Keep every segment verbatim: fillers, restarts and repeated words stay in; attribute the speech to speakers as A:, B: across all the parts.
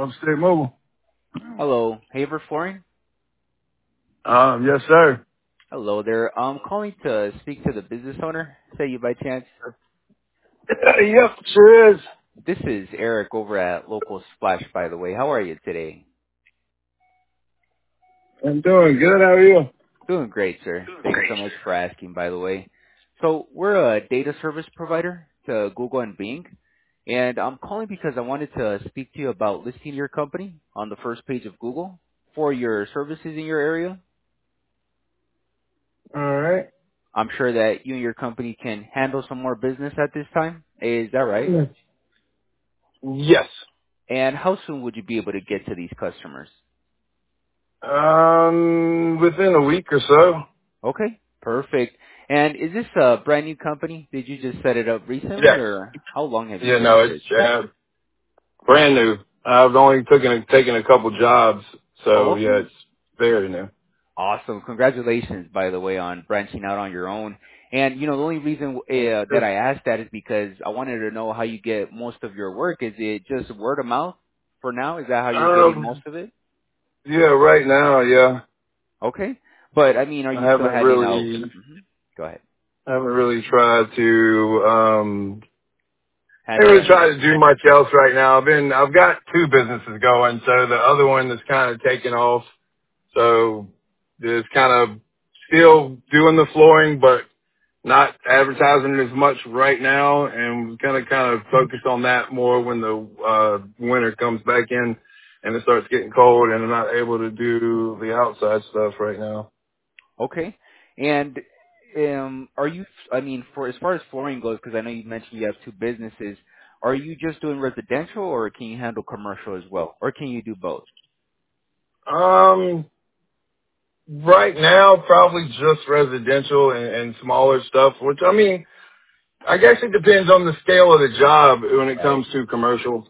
A: Upstate Mobile.
B: Hello, Haver Flooring.
A: Um, yes, sir.
B: Hello there. I'm calling to speak to the business owner. Say you by chance.
A: Yep, sure is.
B: This is Eric over at Local Splash, by the way. How are you today?
A: I'm doing good. How are you?
B: Doing great, sir. Thank you so much for asking, by the way. So we're a data service provider to Google and Bing, and I'm calling because I wanted to speak to you about listing your company on the first page of Google for your services in your area.
A: All right.
B: I'm sure that you and your company can handle some more business at this time. Is that right?
A: Yes.
B: And how soon would you be able to get to these customers?
A: Um, within a week or so.
B: Okay, perfect. And is this a brand new company? Did you just set it up recently,
A: Yes.
B: or how long have you
A: Yeah,
B: been
A: no,
B: in
A: it's
B: business?
A: uh, brand new. I've only taken taken a couple jobs,
B: Oh,
A: so
B: okay.
A: yeah, it's very new.
B: Awesome. Congratulations, by the way, on branching out on your own. And, you know, the only reason uh, that I asked that is because I wanted to know how you get most of your work. Is it just word of mouth for now? Is that how you're getting most
A: Um,
B: of it?
A: yeah, right now, yeah,
B: Okay. But, I mean, are
A: I
B: you still
A: haven't
B: handing out?
A: really,
B: hmm Go ahead.
A: haven't really tried to um I
B: Handle
A: ain't really
B: any?
A: trying to do much else right now. I've been, I've got two businesses going, so the other one is kind of taking off. So it's kind of still doing the flooring, but not advertising as much right now, and we're gonna kind of focus on that more when the uh winter comes back in and it starts getting cold, and I'm not able to do the outside stuff right now.
B: Okay. And um, are you? I mean, for as far as flooring goes, because I know you mentioned you have two businesses. Are you just doing residential, or can you handle commercial as well, or can you do both?
A: Um, right now, probably just residential and, and smaller stuff, which I mean, I guess it depends on the scale of the job when it
B: Right.
A: comes to commercial.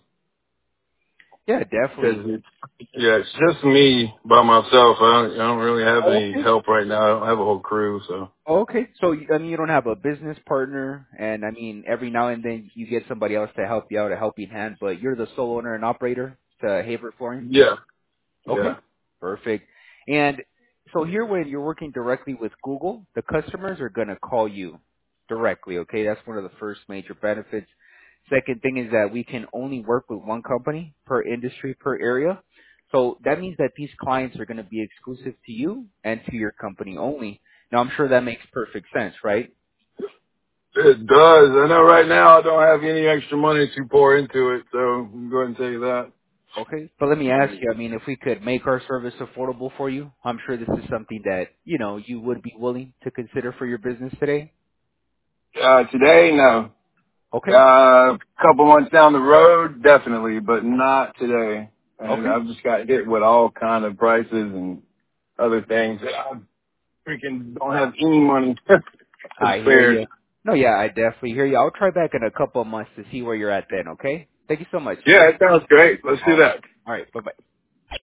B: Yeah,
A: Because
B: definitely.
A: it's, yeah, it's just me by myself. I don't, I don't really have
B: Oh,
A: any
B: okay.
A: help right now. I don't have a whole crew, so.
B: Oh, okay. So I mean, you don't have a business partner, and I mean, every now and then you get somebody else to help you out, a helping hand, but you're the sole owner and operator to Haver Flooring.
A: Yeah, yeah.
B: Okay, perfect. And so here when you're working directly with Google, the customers are going to call you directly, okay? That's one of the first major benefits. Second thing is that we can only work with one company per industry, per area. So that means that these clients are going to be exclusive to you and to your company only. Now I'm sure that makes perfect sense, right?
A: It does. I know right now I don't have any extra money to pour into it, so I'm going to tell you that.
B: Okay. But let me ask you, I mean, if we could make our service affordable for you, I'm sure this is something that, you know, you would be willing to consider for your business today.
A: Uh, today, no.
B: Okay.
A: Uh, a couple months down the road, definitely, but not today. And
B: Okay.
A: I've just got hit with all kind of prices and other things. I freaking don't have any money to
B: I hear
A: spare.
B: you. No, yeah, I definitely hear you. I'll try back in a couple of months to see where you're at then, okay? Thank you so much.
A: Yeah, it sounds great. Let's do
B: All right.
A: that.
B: All right. Bye-bye.